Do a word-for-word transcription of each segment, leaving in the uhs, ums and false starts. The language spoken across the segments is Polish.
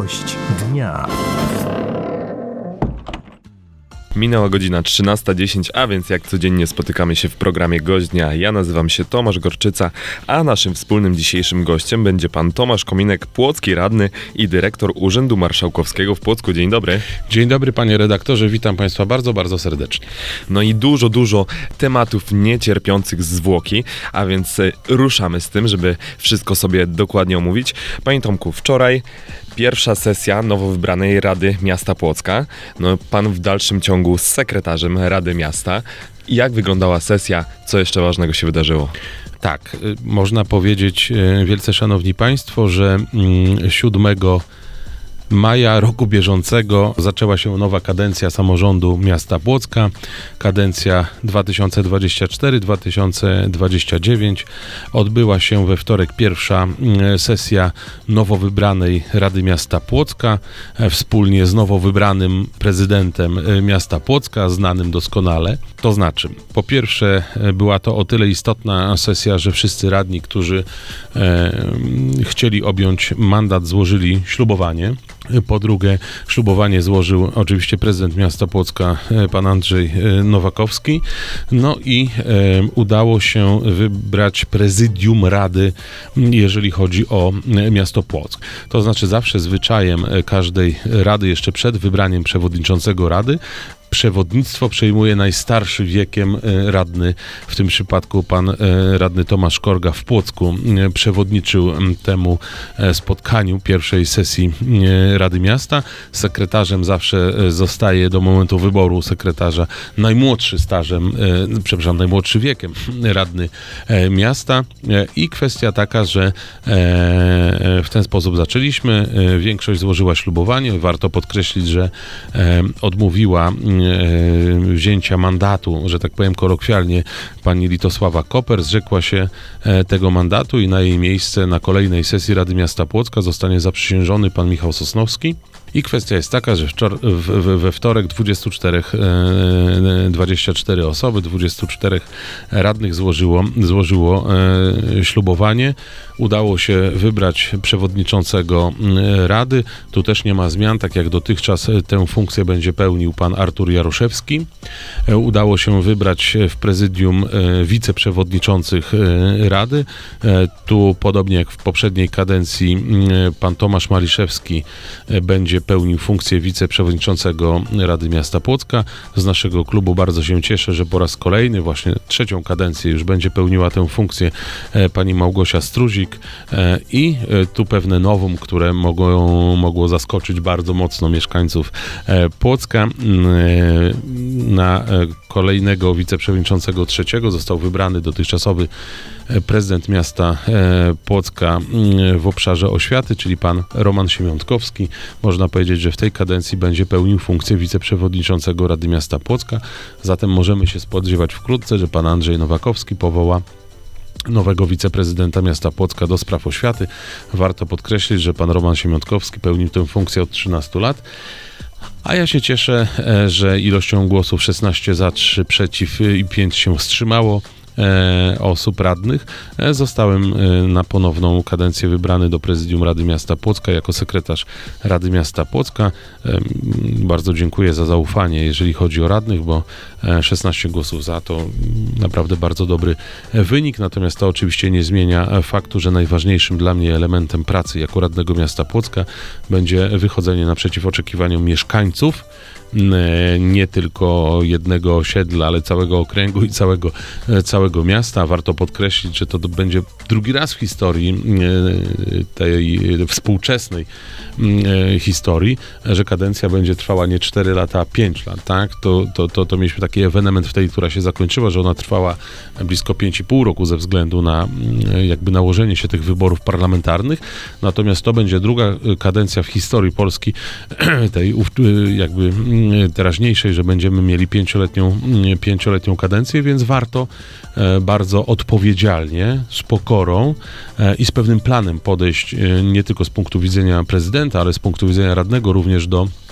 Gość dnia. Minęła godzina trzynasta dziesięć, a więc jak codziennie spotykamy się w programie Gość Dnia. Ja nazywam się Tomasz Gorczyca, a naszym wspólnym dzisiejszym gościem będzie pan Tomasz Kominek, płocki radny i dyrektor Urzędu Marszałkowskiego w Płocku. Dzień dobry. Dzień dobry panie redaktorze, witam państwa bardzo, bardzo serdecznie. No i dużo, dużo tematów niecierpiących zwłoki, a więc ruszamy z tym, żeby wszystko sobie dokładnie omówić. Panie Tomku, wczoraj pierwsza sesja nowo wybranej Rady Miasta Płocka. No, pan w dalszym ciągu z sekretarzem Rady Miasta. Jak wyglądała sesja? Co jeszcze ważnego się wydarzyło? Tak, można powiedzieć, wielce szanowni państwo, że siódmego maja roku bieżącego zaczęła się nowa kadencja samorządu miasta Płocka, kadencja dwa tysiące dwudziesty czwarty do dwa tysiące dwudziestego dziewiątego. Odbyła się we wtorek pierwsza sesja nowo wybranej Rady Miasta Płocka wspólnie z nowo wybranym prezydentem miasta Płocka, znanym doskonale. To znaczy, po pierwsze była to o tyle istotna sesja, że wszyscy radni, którzy e, chcieli objąć mandat, złożyli ślubowanie. Po drugie, ślubowanie złożył oczywiście prezydent miasta Płocka, pan Andrzej Nowakowski. No i e, udało się wybrać prezydium rady, jeżeli chodzi o miasto Płock. To znaczy zawsze zwyczajem każdej rady, jeszcze przed wybraniem przewodniczącego rady, przewodnictwo przejmuje najstarszy wiekiem radny, w tym przypadku pan radny Tomasz Korga w Płocku przewodniczył temu spotkaniu pierwszej sesji Rady Miasta. Sekretarzem zawsze zostaje do momentu wyboru sekretarza najmłodszy stażem, przepraszam, najmłodszy wiekiem radny miasta i kwestia taka, że w ten sposób zaczęliśmy. Większość złożyła ślubowanie. Warto podkreślić, że odmówiła wzięcia mandatu, że tak powiem kolokwialnie, pani Litosława Koper zrzekła się tego mandatu i na jej miejsce na kolejnej sesji Rady Miasta Płocka zostanie zaprzysiężony pan Michał Sosnowski. I kwestia jest taka, że wczor- w- we wtorek dwadzieścia cztery, dwadzieścia cztery osoby, dwudziestu czterech radnych złożyło, złożyło e, ślubowanie. Udało się wybrać przewodniczącego Rady. Tu też nie ma zmian, tak jak dotychczas tę funkcję będzie pełnił pan Artur Jaroszewski. E, udało się wybrać w prezydium e, wiceprzewodniczących e, Rady. E, tu podobnie jak w poprzedniej kadencji e, pan Tomasz Maliszewski e, będzie pełnił funkcję wiceprzewodniczącego Rady Miasta Płocka. Z naszego klubu bardzo się cieszę, że po raz kolejny, właśnie trzecią kadencję już będzie pełniła tę funkcję e, pani Małgosia Struzik e, i e, tu pewne nowum, które mogło, mogło zaskoczyć bardzo mocno mieszkańców e, Płocka. E, na e, kolejnego wiceprzewodniczącego trzeciego został wybrany dotychczasowy prezydent miasta Płocka w obszarze oświaty, czyli pan Roman Siemiątkowski. Można powiedzieć, że w tej kadencji będzie pełnił funkcję wiceprzewodniczącego Rady Miasta Płocka. Zatem możemy się spodziewać wkrótce, że pan Andrzej Nowakowski powoła nowego wiceprezydenta miasta Płocka do spraw oświaty. Warto podkreślić, że pan Roman Siemiątkowski pełnił tę funkcję od trzynastu lat. A ja się cieszę, że ilością głosów szesnaście za, trzy przeciw i pięć się wstrzymało e, osób radnych. E, zostałem e, na ponowną kadencję wybrany do prezydium Rady Miasta Płocka jako sekretarz Rady Miasta Płocka. E, bardzo dziękuję za zaufanie, jeżeli chodzi o radnych, bo e, szesnaście głosów za to naprawdę bardzo dobry wynik. Natomiast to oczywiście nie zmienia faktu, że najważniejszym dla mnie elementem pracy jako radnego miasta Płocka będzie wychodzenie naprzeciw oczekiwaniom mieszkańców, nie tylko jednego osiedla, ale całego okręgu i całego, całego miasta. Warto podkreślić, że to będzie drugi raz w historii, tej współczesnej historii, że kadencja będzie trwała nie cztery lata, a pięć lat, tak? To, to, to, to mieliśmy taki ewenement w tej, która się zakończyła, że ona trwała blisko pięć i pół roku ze względu na jakby nałożenie się tych wyborów parlamentarnych. Natomiast to będzie druga kadencja w historii Polski, tej jakby teraźniejszej, że będziemy mieli pięcioletnią, pięcioletnią kadencję, więc warto bardzo odpowiedzialnie, z pokorą i z pewnym planem podejść nie tylko z punktu widzenia prezydenta, ale z punktu widzenia radnego również do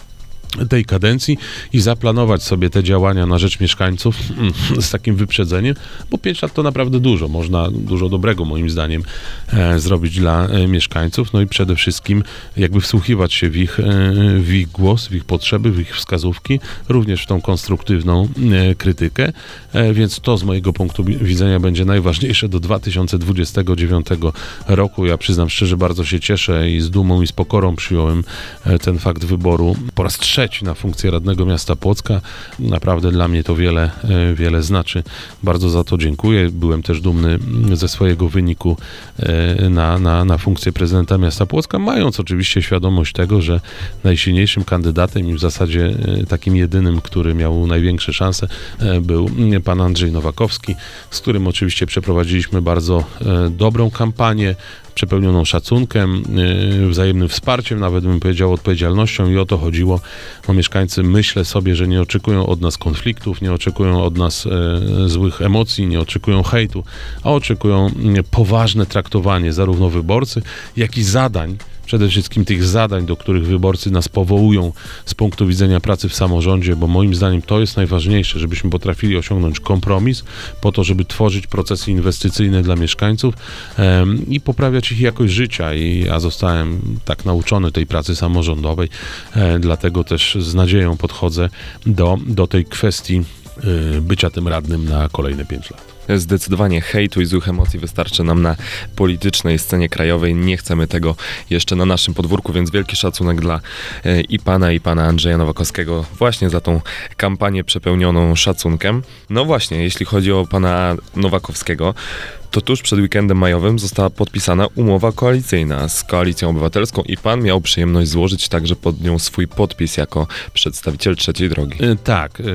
tej kadencji i zaplanować sobie te działania na rzecz mieszkańców z takim wyprzedzeniem, bo pięć lat to naprawdę dużo. Można dużo dobrego moim zdaniem e, zrobić dla e, mieszkańców, no i przede wszystkim jakby wsłuchiwać się w ich, e, w ich głos, w ich potrzeby, w ich wskazówki, również w tą konstruktywną e, krytykę, e, więc to z mojego punktu widzenia będzie najważniejsze do dwa tysiące dwudziestego dziewiątego roku. Ja przyznam szczerze, bardzo się cieszę i z dumą i z pokorą przyjąłem e, ten fakt wyboru po raz trzeci na funkcję radnego miasta Płocka. Naprawdę dla mnie to wiele, e, wiele znaczy. Bardzo za to dziękuję. Byłem też dumny ze swojego wyniku e, na, na, na funkcję prezydenta miasta Płocka, mając oczywiście świadomość tego, że najsilniejszym kandydatem i w zasadzie e, takim jedynym, który miał największe szanse, e, był pan Andrzej Nowakowski, z którym oczywiście przeprowadziliśmy bardzo e, dobrą kampanię, przepełnioną szacunkiem, yy, wzajemnym wsparciem, nawet bym powiedział odpowiedzialnością i o to chodziło. Bo mieszkańcy, myślę sobie, że nie oczekują od nas konfliktów, nie oczekują od nas yy, złych emocji, nie oczekują hejtu, a oczekują yy, poważne traktowanie zarówno wyborcy, jak i zadań, przede wszystkim tych zadań, do których wyborcy nas powołują z punktu widzenia pracy w samorządzie, bo moim zdaniem to jest najważniejsze, żebyśmy potrafili osiągnąć kompromis po to, żeby tworzyć procesy inwestycyjne dla mieszkańców um, i poprawiać ich jakość życia. I ja zostałem tak nauczony tej pracy samorządowej, e, dlatego też z nadzieją podchodzę do, do tej kwestii e, bycia tym radnym na kolejne pięć lat. Zdecydowanie hejtu i złych emocji wystarczy nam na politycznej scenie krajowej. Nie chcemy tego jeszcze na naszym podwórku, więc wielki szacunek dla e, i pana, i pana Andrzeja Nowakowskiego właśnie za tą kampanię przepełnioną szacunkiem. No właśnie, jeśli chodzi o pana Nowakowskiego, to tuż przed weekendem majowym została podpisana umowa koalicyjna z Koalicją Obywatelską i pan miał przyjemność złożyć także pod nią swój podpis jako przedstawiciel Trzeciej Drogi. E, tak. E,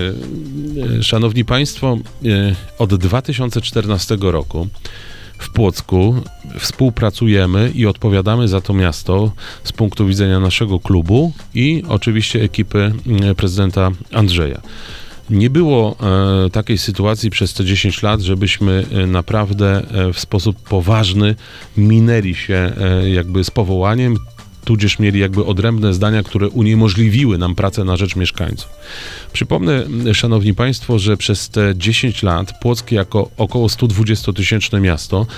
e, szanowni państwo, e, od dwa tysiące czternastego roku w Płocku współpracujemy i odpowiadamy za to miasto z punktu widzenia naszego klubu i oczywiście ekipy e, prezydenta Andrzeja. Nie było e, takiej sytuacji przez te dziesięć lat, żebyśmy e, naprawdę e, w sposób poważny minęli się e, jakby z powołaniem, tudzież mieli jakby odrębne zdania, które uniemożliwiły nam pracę na rzecz mieszkańców. Przypomnę, szanowni państwo, że przez te dziesięć lat Płock jako około sto dwudziestotysięczne miasto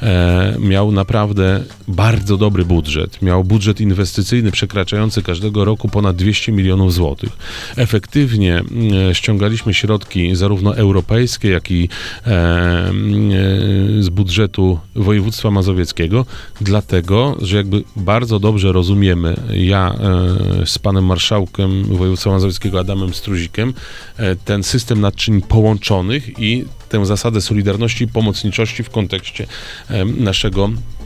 e, miał naprawdę bardzo dobry budżet. Miał budżet inwestycyjny przekraczający każdego roku ponad dwieście milionów złotych. Efektywnie e, ściągaliśmy środki zarówno europejskie, jak i e, e, z budżetu województwa mazowieckiego, dlatego, że jakby bardzo dobrze rozumiemy, ja e, z panem marszałkiem województwa mazowieckiego Adamem Struzikiem, e, ten system naczyń połączonych i tę zasadę solidarności i pomocniczości w kontekście e, naszego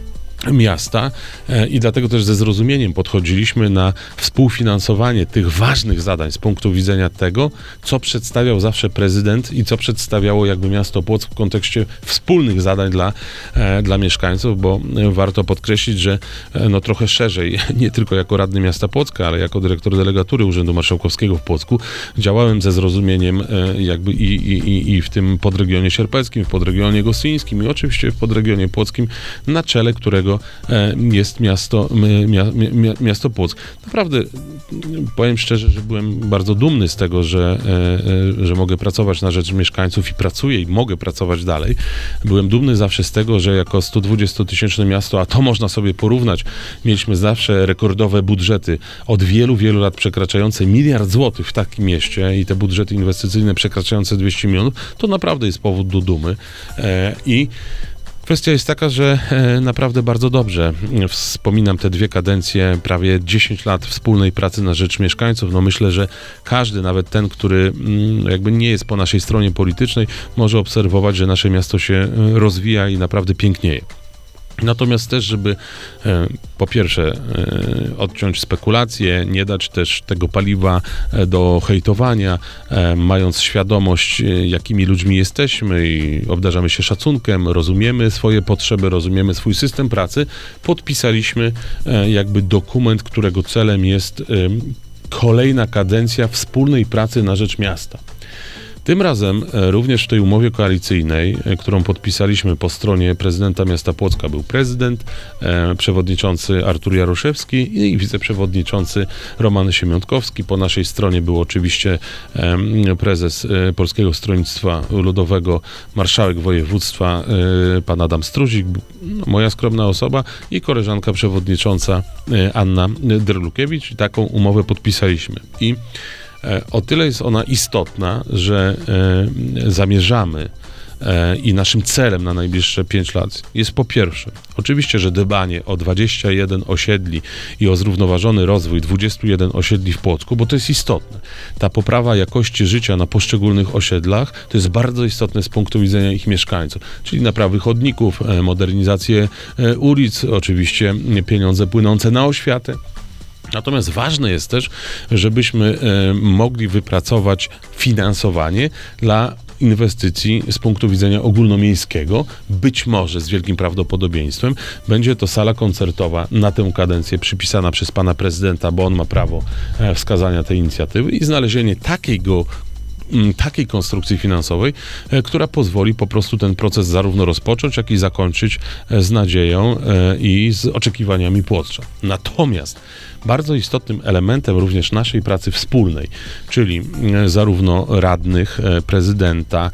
miasta i dlatego też ze zrozumieniem podchodziliśmy na współfinansowanie tych ważnych zadań z punktu widzenia tego, co przedstawiał zawsze prezydent i co przedstawiało jakby miasto Płock w kontekście wspólnych zadań dla, dla mieszkańców, bo warto podkreślić, że no trochę szerzej, nie tylko jako radny miasta Płocka, ale jako dyrektor delegatury Urzędu Marszałkowskiego w Płocku działałem ze zrozumieniem jakby i, i, i w tym podregionie sierpeckim, w podregionie gostyńskim i oczywiście w podregionie płockim, na czele którego jest miasto, miasto Płock. Naprawdę powiem szczerze, że byłem bardzo dumny z tego, że, że mogę pracować na rzecz mieszkańców i pracuję i mogę pracować dalej. Byłem dumny zawsze z tego, że jako sto dwudziestotysięczne miasto, a to można sobie porównać, mieliśmy zawsze rekordowe budżety od wielu, wielu lat przekraczające miliard złotych w takim mieście i te budżety inwestycyjne przekraczające dwieście milionów, to naprawdę jest powód do dumy. I kwestia jest taka, że e, naprawdę bardzo dobrze wspominam te dwie kadencje, prawie dziesięć lat wspólnej pracy na rzecz mieszkańców. No myślę, że każdy, nawet ten, który mm, jakby nie jest po naszej stronie politycznej, może obserwować, że nasze miasto się rozwija i naprawdę pięknieje. Natomiast też, żeby e, po pierwsze e, odciąć spekulacje, nie dać też tego paliwa e, do hejtowania, e, mając świadomość, e, jakimi ludźmi jesteśmy i obdarzamy się szacunkiem, rozumiemy swoje potrzeby, rozumiemy swój system pracy, podpisaliśmy e, jakby dokument, którego celem jest e, kolejna kadencja wspólnej pracy na rzecz miasta. Tym razem e, również w tej umowie koalicyjnej, e, którą podpisaliśmy po stronie prezydenta miasta Płocka, był prezydent, e, przewodniczący Artur Jaroszewski i wiceprzewodniczący Roman Siemiątkowski. Po naszej stronie był oczywiście e, prezes e, Polskiego Stronnictwa Ludowego, marszałek województwa e, pan Adam Struzik, no, moja skromna osoba i koleżanka przewodnicząca e, Anna Derlukiewicz. I taką umowę podpisaliśmy. I e, o tyle jest ona istotna, że e, zamierzamy e, i naszym celem na najbliższe pięć lat jest po pierwsze, oczywiście, że dbanie o dwadzieścia jeden osiedli i o zrównoważony rozwój dwudziestu jeden osiedli w Płocku, bo to jest istotne. Ta poprawa jakości życia na poszczególnych osiedlach to jest bardzo istotne z punktu widzenia ich mieszkańców, czyli naprawy chodników, e, modernizację e, ulic, oczywiście pieniądze płynące na oświatę. Natomiast ważne jest też, żebyśmy e, mogli wypracować finansowanie dla inwestycji z punktu widzenia ogólnomiejskiego. Być może z wielkim prawdopodobieństwem będzie to sala koncertowa na tę kadencję przypisana przez pana prezydenta, bo on ma prawo e, wskazania tej inicjatywy i znalezienie takiego takiej konstrukcji finansowej, e, która pozwoli po prostu ten proces zarówno rozpocząć, jak i zakończyć e, z nadzieją e, i z oczekiwaniami Płocza. Natomiast bardzo istotnym elementem również naszej pracy wspólnej, czyli e, zarówno radnych, e, prezydenta,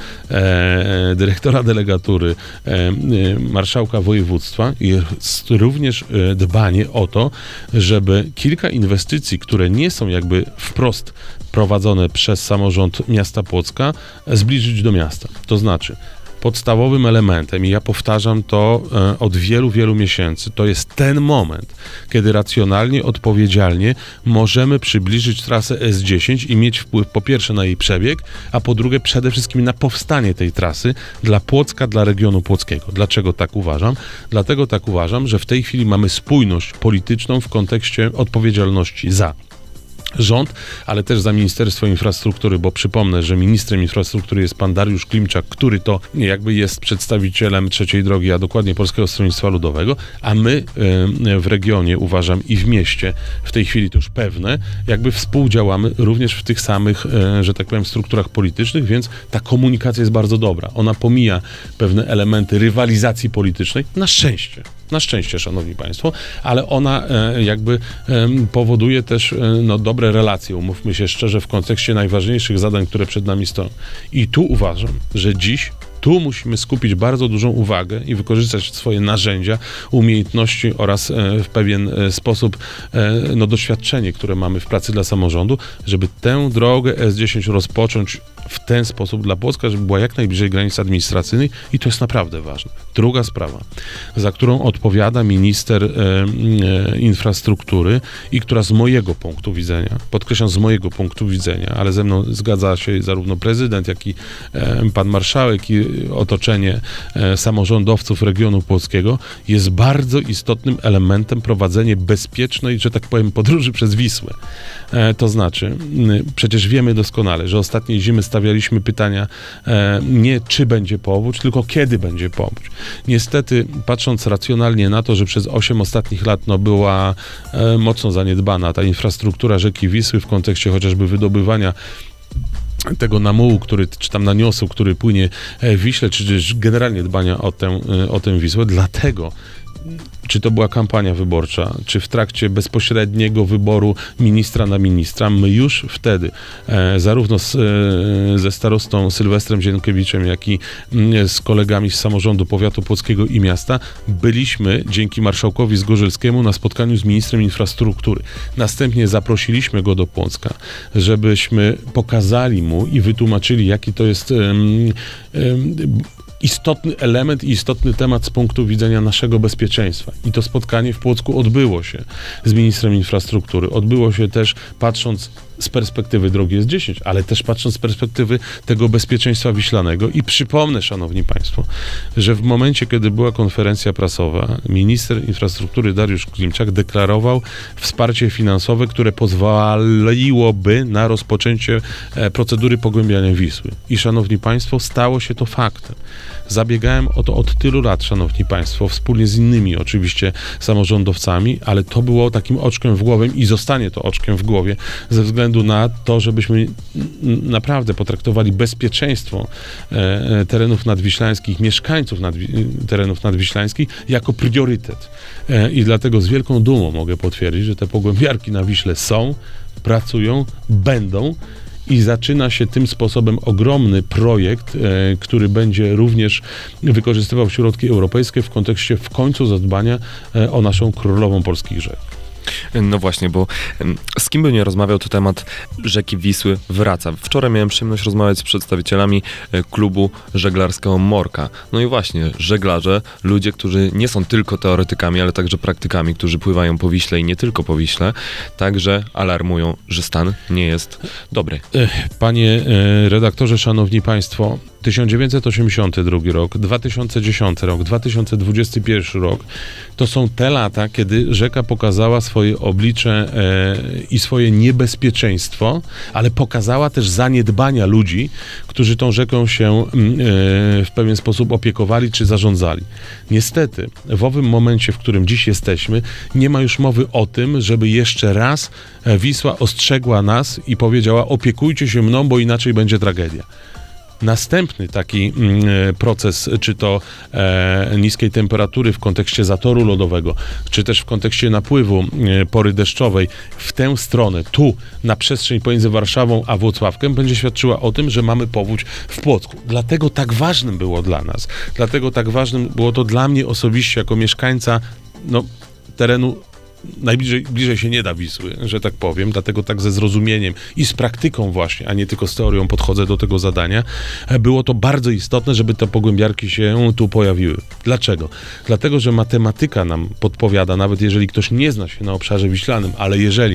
e, dyrektora delegatury, e, e, marszałka województwa, jest również e, dbanie o to, żeby kilka inwestycji, które nie są jakby wprost prowadzone przez samorząd miasta Płocka, zbliżyć do miasta. To znaczy, podstawowym elementem, i ja powtarzam to e, od wielu, wielu miesięcy, to jest ten moment, kiedy racjonalnie, odpowiedzialnie możemy przybliżyć trasę S dziesięć i mieć wpływ po pierwsze na jej przebieg, a po drugie przede wszystkim na powstanie tej trasy dla Płocka, dla regionu płockiego. Dlaczego tak uważam? Dlatego tak uważam, że w tej chwili mamy spójność polityczną w kontekście odpowiedzialności za rząd, ale też za Ministerstwo Infrastruktury, bo przypomnę, że ministrem infrastruktury jest pan Dariusz Klimczak, który to jakby jest przedstawicielem trzeciej drogi, a dokładnie Polskiego Stronnictwa Ludowego, a my w regionie, uważam, i w mieście, w tej chwili to już pewne, jakby współdziałamy również w tych samych, że tak powiem, strukturach politycznych, więc ta komunikacja jest bardzo dobra. Ona pomija pewne elementy rywalizacji politycznej, na szczęście. Na szczęście, szanowni państwo, ale ona e, jakby e, powoduje też e, no, dobre relacje, umówmy się szczerze, w kontekście najważniejszych zadań, które przed nami stoją. I tu uważam, że dziś tu musimy skupić bardzo dużą uwagę i wykorzystać swoje narzędzia, umiejętności oraz e, w pewien e, sposób e, no, doświadczenie, które mamy w pracy dla samorządu, żeby tę drogę S dziesięć rozpocząć w ten sposób dla Płocka, żeby była jak najbliżej granic administracyjnej i to jest naprawdę ważne. Druga sprawa, za którą odpowiada minister e, e, infrastruktury i która z mojego punktu widzenia, podkreślam z mojego punktu widzenia, ale ze mną zgadza się zarówno prezydent, jak i e, pan marszałek i otoczenie e, samorządowców regionu płockiego, jest bardzo istotnym elementem prowadzenia bezpiecznej, że tak powiem, podróży przez Wisłę. E, to znaczy, m, przecież wiemy doskonale, że ostatniej zimy stawialiśmy pytania e, nie czy będzie powódź, tylko kiedy będzie powódź. Niestety, patrząc racjonalnie na to, że przez osiem ostatnich lat no, była e, mocno zaniedbana ta infrastruktura rzeki Wisły w kontekście chociażby wydobywania tego namułu, który, czy tam naniosu, który płynie w Wiśle, czy też generalnie dbania o tę, o tę Wisłę. Dlatego, czy to była kampania wyborcza, czy w trakcie bezpośredniego wyboru ministra na ministra, my już wtedy, e, zarówno z, e, ze starostą Sylwestrem Zienkiewiczem, jak i m, z kolegami z samorządu powiatu płockiego i miasta, byliśmy dzięki marszałkowi Zgorzelskiemu na spotkaniu z ministrem infrastruktury. Następnie zaprosiliśmy go do Płocka, żebyśmy pokazali mu i wytłumaczyli, jaki to jest em, em, istotny element i istotny temat z punktu widzenia naszego bezpieczeństwa. I to spotkanie w Płocku odbyło się z ministrem infrastruktury. Odbyło się też patrząc z perspektywy drogi S dziesięć, ale też patrząc z perspektywy tego bezpieczeństwa wiślanego. I przypomnę, szanowni państwo, że w momencie, kiedy była konferencja prasowa, minister infrastruktury Dariusz Klimczak deklarował wsparcie finansowe, które pozwoliłoby na rozpoczęcie procedury pogłębiania Wisły. I szanowni państwo, stało się to faktem. Zabiegałem o to od tylu lat, szanowni państwo, wspólnie z innymi oczywiście samorządowcami, ale to było takim oczkiem w głowie i zostanie to oczkiem w głowie ze względu na to, żebyśmy naprawdę potraktowali bezpieczeństwo e, terenów nadwiślańskich, mieszkańców nadwi- terenów nadwiślańskich jako priorytet. E, I dlatego z wielką dumą mogę potwierdzić, że te pogłębiarki na Wiśle są, pracują, będą i zaczyna się tym sposobem ogromny projekt, e, który będzie również wykorzystywał środki europejskie w kontekście w końcu zadbania e, o naszą królową polskich rzek. No właśnie, bo em, z kim bym nie rozmawiał, to temat rzeki Wisły wraca. Wczoraj miałem przyjemność rozmawiać z przedstawicielami e, klubu żeglarskiego Morka. No i właśnie, żeglarze, ludzie, którzy nie są tylko teoretykami, ale także praktykami, którzy pływają po Wiśle i nie tylko po Wiśle, także alarmują, że stan nie jest dobry. Panie e, redaktorze, szanowni państwo, tysiąc dziewięćset osiemdziesiąty drugi rok, dwa tysiące dziesiąty rok, dwa tysiące dwudziesty pierwszy rok to są te lata, kiedy rzeka pokazała swoje oblicze e, i swoje niebezpieczeństwo, ale pokazała też zaniedbania ludzi, którzy tą rzeką się e, w pewien sposób opiekowali czy zarządzali. Niestety, w owym momencie, w którym dziś jesteśmy, nie ma już mowy o tym, żeby jeszcze raz Wisła ostrzegła nas i powiedziała: opiekujcie się mną, bo inaczej będzie tragedia. Następny taki mm, proces, czy to e, niskiej temperatury w kontekście zatoru lodowego, czy też w kontekście napływu e, pory deszczowej w tę stronę, tu na przestrzeń pomiędzy Warszawą a Włocławkiem, będzie świadczyła o tym, że mamy powódź w Płocku. Dlatego tak ważnym było dla nas, dlatego tak ważnym było to dla mnie osobiście, jako mieszkańca no, terenu najbliżej bliżej się nie da Wisły, że tak powiem, dlatego tak ze zrozumieniem i z praktyką właśnie, a nie tylko z teorią podchodzę do tego zadania. Było to bardzo istotne, żeby te pogłębiarki się tu pojawiły. Dlaczego? Dlatego, że matematyka nam podpowiada, nawet jeżeli ktoś nie zna się na obszarze wiślanym, ale jeżeli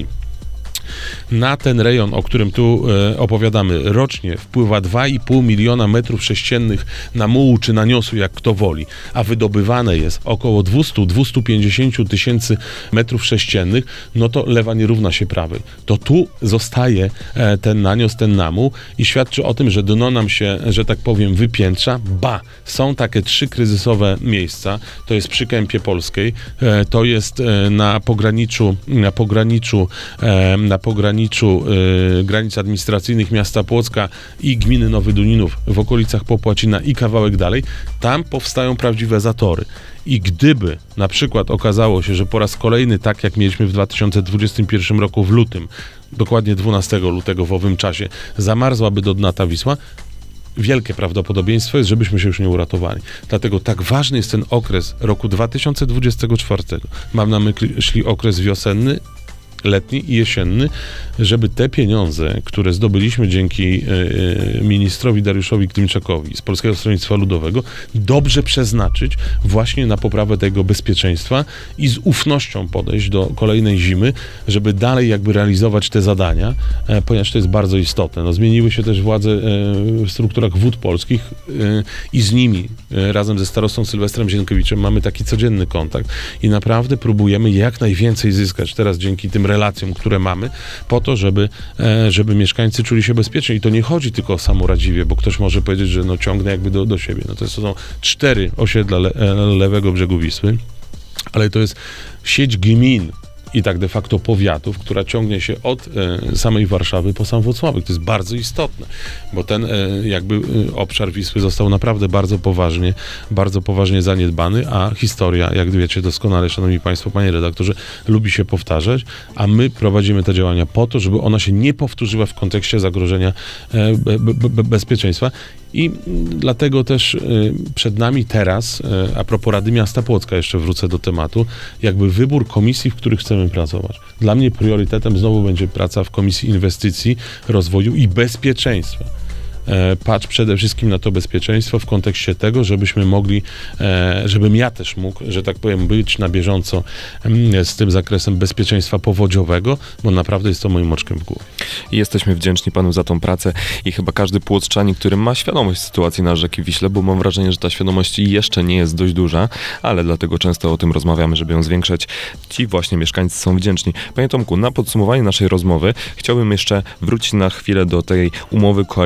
na ten rejon, o którym tu e, opowiadamy, rocznie wpływa dwa i pół miliona metrów sześciennych na mułu czy naniosu, jak kto woli, a wydobywane jest około dwieście do dwustu pięćdziesięciu tysięcy metrów sześciennych, no to lewa nie równa się prawej. To tu zostaje e, ten nanios, ten namuł i świadczy o tym, że dno nam się, że tak powiem, wypiętrza. Ba, są takie trzy kryzysowe miejsca, to jest przy Kępie Polskiej, e, to jest e, na pograniczu, na pograniczu, e, na pograniczu y, granic administracyjnych miasta Płocka i gminy Nowy Duninów w okolicach Popłacina i kawałek dalej, tam powstają prawdziwe zatory. I gdyby na przykład okazało się, że po raz kolejny, tak jak mieliśmy w dwa tysiące dwudziestym pierwszym roku w lutym, dokładnie dwunastego lutego w owym czasie, zamarzłaby do dna ta Wisła, wielkie prawdopodobieństwo jest, żebyśmy się już nie uratowali. Dlatego tak ważny jest ten okres roku dwa tysiące dwudziestego czwartego. Mam na myśli okres wiosenny, letni i jesienny, żeby te pieniądze, które zdobyliśmy dzięki y, ministrowi Dariuszowi Klimczakowi z Polskiego Stronnictwa Ludowego, dobrze przeznaczyć właśnie na poprawę tego bezpieczeństwa i z ufnością podejść do kolejnej zimy, żeby dalej jakby realizować te zadania, e, ponieważ to jest bardzo istotne. No, zmieniły się też władze e, w strukturach Wód Polskich e, i z nimi, e, razem ze starostą Sylwestrem Zienkiewiczem, mamy taki codzienny kontakt i naprawdę próbujemy jak najwięcej zyskać teraz dzięki tym relacjom, które mamy, po to, żeby, e, żeby mieszkańcy czuli się bezpiecznie. I to nie chodzi tylko o samo Radziwie, bo ktoś może powiedzieć, że no ciągnę jakby do, do siebie. No to są cztery osiedla le, lewego brzegu Wisły, ale to jest sieć gmin i tak de facto powiatów, która ciągnie się od e, samej Warszawy po sam Włocławek. To jest bardzo istotne, bo ten e, jakby e, obszar Wisły został naprawdę bardzo poważnie, bardzo poważnie zaniedbany, a historia, jak wiecie doskonale, szanowni państwo, panie redaktorze, lubi się powtarzać, a my prowadzimy te działania po to, żeby ona się nie powtórzyła w kontekście zagrożenia e, be, be, be, bezpieczeństwa. I dlatego też y, przed nami teraz, y, a propos Rady Miasta Płocka, jeszcze wrócę do tematu, jakby wybór komisji, w których chcemy pracować. Dla mnie priorytetem znowu będzie praca w Komisji Inwestycji, Rozwoju i Bezpieczeństwa. E, patrz przede wszystkim na to bezpieczeństwo w kontekście tego, żebyśmy mogli, e, żebym ja też mógł, że tak powiem, być na bieżąco m, z tym zakresem bezpieczeństwa powodziowego, bo naprawdę jest to moim oczkiem w głowie. I jesteśmy wdzięczni panu za tą pracę i chyba każdy płocczanin, który ma świadomość sytuacji na rzeki Wiśle, bo mam wrażenie, że ta świadomość jeszcze nie jest dość duża, ale dlatego często o tym rozmawiamy, żeby ją zwiększać. Ci właśnie mieszkańcy są wdzięczni. Panie Tomku, na podsumowanie naszej rozmowy chciałbym jeszcze wrócić na chwilę do tej umowy koalicyjnej z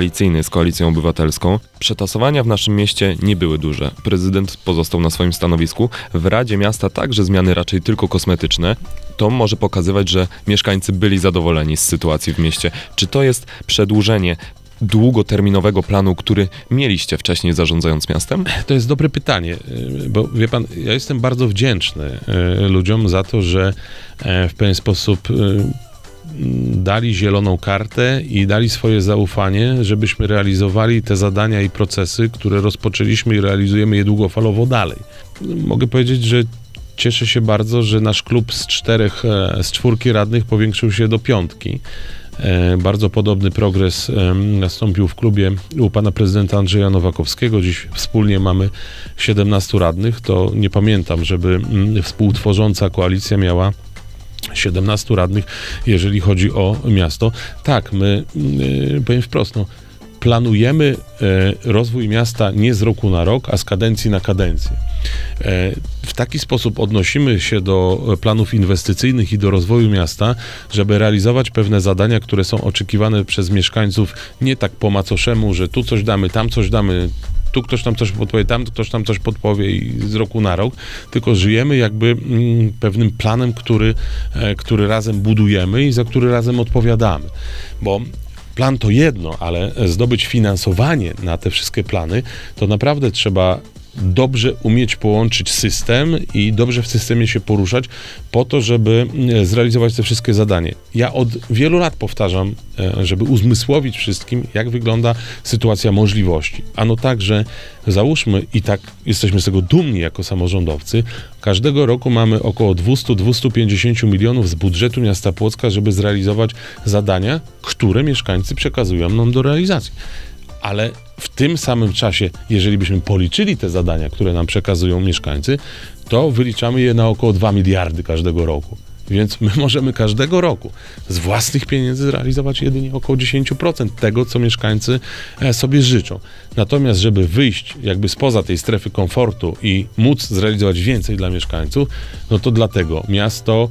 Koalicją Obywatelską. Przetasowania w naszym mieście nie były duże. Prezydent pozostał na swoim stanowisku. W Radzie Miasta także zmiany raczej tylko kosmetyczne. To może pokazywać, że mieszkańcy byli zadowoleni z sytuacji w mieście. Czy to jest przedłużenie długoterminowego planu, który mieliście wcześniej zarządzając miastem? To jest dobre pytanie, bo wie pan, ja jestem bardzo wdzięczny e, ludziom za to, że e, w pewien sposób e, dali zieloną kartę i dali swoje zaufanie, żebyśmy realizowali te zadania i procesy, które rozpoczęliśmy i realizujemy je długofalowo dalej. Mogę powiedzieć, że cieszę się bardzo, że nasz klub z czterech, e, z czwórki radnych powiększył się do piątki. Bardzo podobny progres nastąpił w klubie u pana prezydenta Andrzeja Nowakowskiego. Dziś wspólnie mamy siedemnastu radnych. To nie pamiętam, żeby współtworząca koalicja miała siedemnastu radnych, jeżeli chodzi o miasto. Tak, my, powiem wprost, no, planujemy rozwój miasta nie z roku na rok, a z kadencji na kadencję. W taki sposób odnosimy się do planów inwestycyjnych i do rozwoju miasta, żeby realizować pewne zadania, które są oczekiwane przez mieszkańców nie tak po macoszemu, że tu coś damy, tam coś damy, tu ktoś nam coś podpowie, tam ktoś nam coś podpowie i z roku na rok, tylko żyjemy jakby mm, pewnym planem, który, e, który razem budujemy i za który razem odpowiadamy. Bo plan to jedno, ale zdobyć finansowanie na te wszystkie plany, to naprawdę trzeba dobrze umieć połączyć system i dobrze w systemie się poruszać po to, żeby zrealizować te wszystkie zadania. Ja od wielu lat powtarzam, żeby uzmysłowić wszystkim, jak wygląda sytuacja możliwości. Ano tak, że załóżmy, i tak jesteśmy z tego dumni jako samorządowcy, każdego roku mamy około dwieście do dwustu pięćdziesięciu milionów z budżetu miasta Płocka, żeby zrealizować zadania, które mieszkańcy przekazują nam do realizacji. Ale w tym samym czasie, jeżeli byśmy policzyli te zadania, które nam przekazują mieszkańcy, to wyliczamy je na około dwa miliardy każdego roku. Więc my możemy każdego roku z własnych pieniędzy zrealizować jedynie około dziesięć procent tego, co mieszkańcy sobie życzą. Natomiast, żeby wyjść jakby spoza tej strefy komfortu i móc zrealizować więcej dla mieszkańców, no to dlatego miasto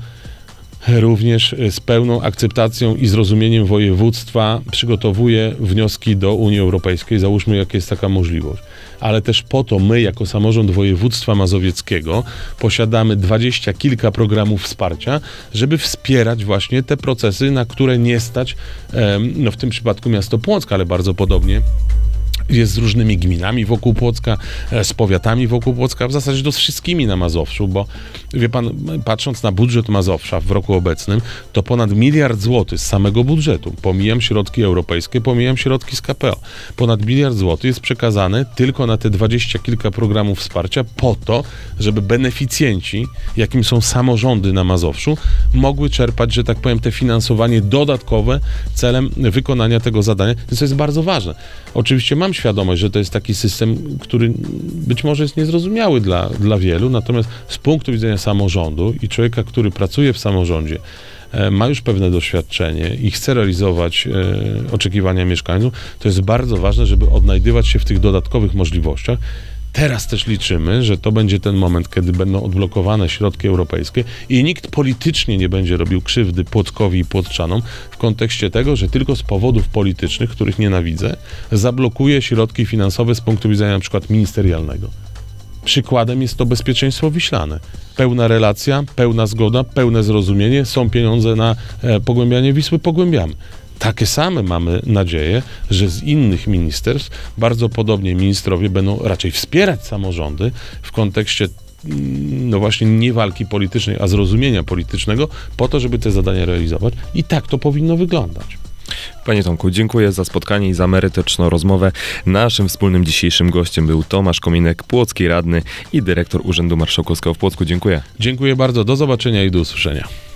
również z pełną akceptacją i zrozumieniem województwa przygotowuje wnioski do Unii Europejskiej. Załóżmy, jak jest taka możliwość. Ale też po to my, jako samorząd województwa mazowieckiego, posiadamy dwadzieścia kilka programów wsparcia, żeby wspierać właśnie te procesy, na które nie stać, no w tym przypadku miasto Płock, ale bardzo podobnie jest z różnymi gminami wokół Płocka, z powiatami wokół Płocka, w zasadzie to z wszystkimi na Mazowszu, bo wie pan, patrząc na budżet Mazowsza w roku obecnym, to ponad miliard złotych z samego budżetu, pomijam środki europejskie, pomijam środki z K P O, ponad miliard złotych jest przekazane tylko na te dwadzieścia kilka programów wsparcia po to, żeby beneficjenci, jakim są samorządy na Mazowszu, mogły czerpać, że tak powiem, te finansowanie dodatkowe celem wykonania tego zadania, więc to jest bardzo ważne. Oczywiście mam świadomość, że to jest taki system, który być może jest niezrozumiały dla, dla wielu, natomiast z punktu widzenia samorządu i człowieka, który pracuje w samorządzie, e, ma już pewne doświadczenie i chce realizować e, oczekiwania mieszkańców, to jest bardzo ważne, żeby odnajdywać się w tych dodatkowych możliwościach. Teraz też liczymy, że to będzie ten moment, kiedy będą odblokowane środki europejskie i nikt politycznie nie będzie robił krzywdy Płockowi i Płocczanom w kontekście tego, że tylko z powodów politycznych, których nienawidzę, zablokuje środki finansowe z punktu widzenia na przykład ministerialnego. Przykładem jest to bezpieczeństwo wiślane. Pełna relacja, pełna zgoda, pełne zrozumienie, są pieniądze na e, pogłębianie Wisły, pogłębiamy. Takie same mamy nadzieję, że z innych ministerstw bardzo podobnie ministrowie będą raczej wspierać samorządy w kontekście no właśnie nie walki politycznej, a zrozumienia politycznego po to, żeby te zadania realizować. I tak to powinno wyglądać. Panie Tomku, dziękuję za spotkanie i za merytoryczną rozmowę. Naszym wspólnym dzisiejszym gościem był Tomasz Kominek, płocki radny i dyrektor Urzędu Marszałkowskiego w Płocku. Dziękuję. Dziękuję bardzo, do zobaczenia i do usłyszenia.